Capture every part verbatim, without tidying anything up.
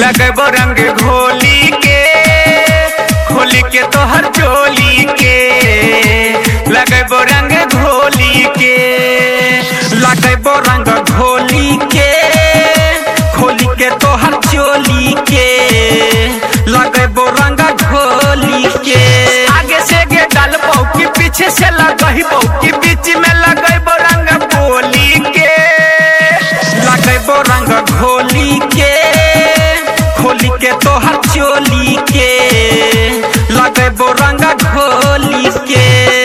लगबो रंग घोली के खोली के तोहर चोली के लगबो रंग घोली के लगबो रंग घोली के खोली के तोहर चोली के लगबो रंग घोली के आगे से गे डालबो कि पीछे से लगबो कि बीच में लगबो रंग बोली के लगबो रंग घोली के खोली के तोहर चोली के लगबो रंग घोली के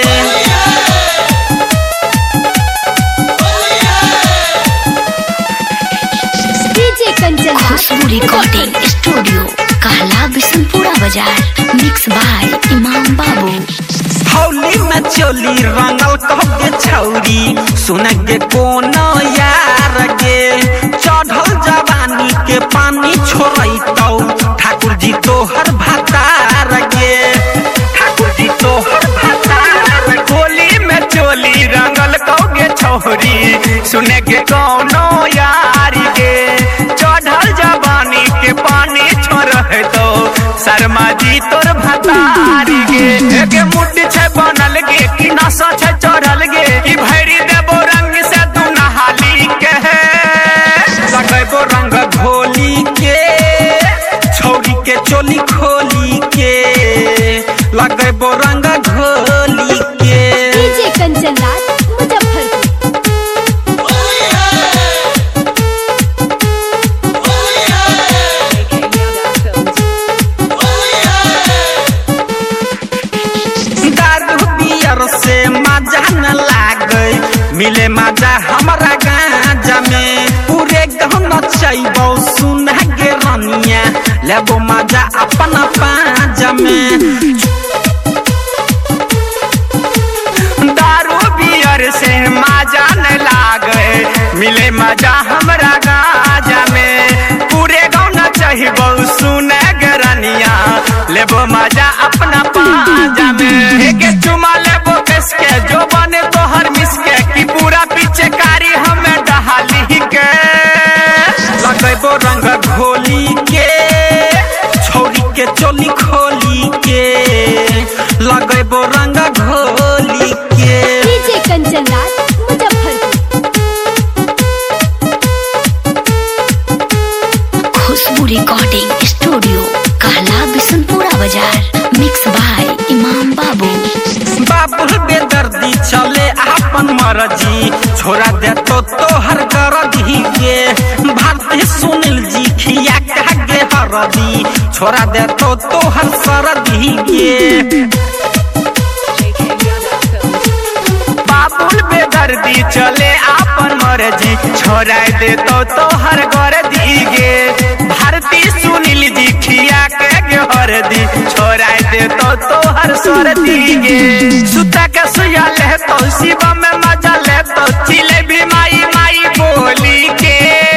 खुशबू रिकॉर्डिंग स्टूडियो कहला बिशनपुरा बाजार मिक्स बाय इमाम बाबू। हौली में चोली रंगल कहके छौरी सुन के कोनो यार गे चढ़ल जवानी के पानी छोड़ैतौ ठाकुर जी तोहर भतार गे ठाकुर जी तोहर भतार होली में चोली रंगल कहके छौरी सुन के कोनो यार गे चढ़ल जवानी के पानी छोड़ैतौ शर्मा जी तोर भतार गे एके मुट्ठी छै बनल गे कि नशा छै चढ़ल गे कि भैरी देबो रंग से तू नहाली के लगबो रंग घोली के छौरी के चोली खोली के लगबो रंग घोली के डीजे कंचन राज मुजफ्फरपुर। से मजा न लागे मिले मजा हमारा गांजा में पूरे गहना चाइबो सुना के रनिया लेबो मजा अपना पांजा में दारू बियर से मजा न लागे मिले मजा हमारा गांजा में पूरे गहना चाइबो सुना के रनिया लेबो मजा अपना पांजा में एक चुमा लेबो के जो बने तोहर मिसके कि पूरा पीछे कारी हमें डहाली के लगबो रंग घोली के छौरी के चोली खोली के लगबो रंग घोली के DJ Kanchan Raj Muzaffarpur. Khushboo recording studio कहला बिशनपुरा बाजार मिक्स बाय इमाम बाबू। बाबुल बेदर्दी चले अपन मर्जी छोड़ा दे तो तोहर गरदी गे भारती सुनील जी खिया कागे हरदी छोड़ा दे तो तोहर सरदी गे बाबुल बेदर्दी चले अपन मर्जी छोड़ा दे तो तोहर गरदी गे भारती सुनील जी खिया कागे हरदी छोड़ा दे तो तोहर सरदी गे सुता के सुया ले तो शिवा में मजा ले तो चिले भी माई माई बोली के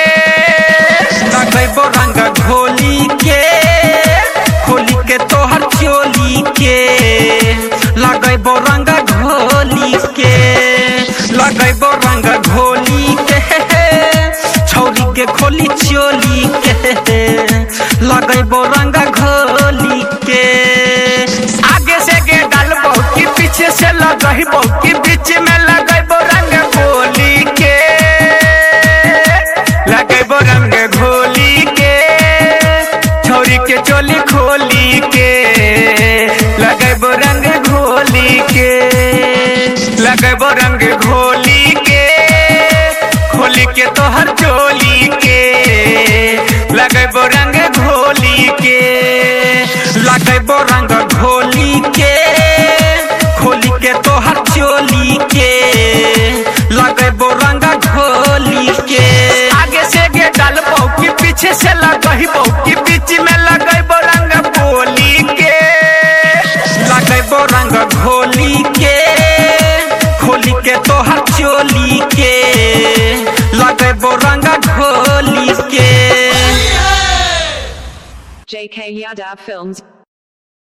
लगबो रंग घोली के खोली के तोहर चोली के लगबो रंग घोली के लगबो रंग घोली के छौरी के खोली चोली के लगबो रंग घोली के आगे से गे डालबो कि पीछे से लगबो कि बीच में लगबो रंग बोली के लगबो रंग घोली के छौरी के चोली खोली के लगबो रंग घोली के लगबो रंग घोली के खोली के तोहर चोली के लगबो रंग घोली के लगबो रंग घोली के खोली के तोहर चोली के लगबो रंग घोली के आगे से गे डालबो कि पीछे से लगबो कि बीच में लगबो रंग बोली के लगबो रंग घोली के खोली के तोहर चोली के लगबो रंग घोली के J K Yadav Films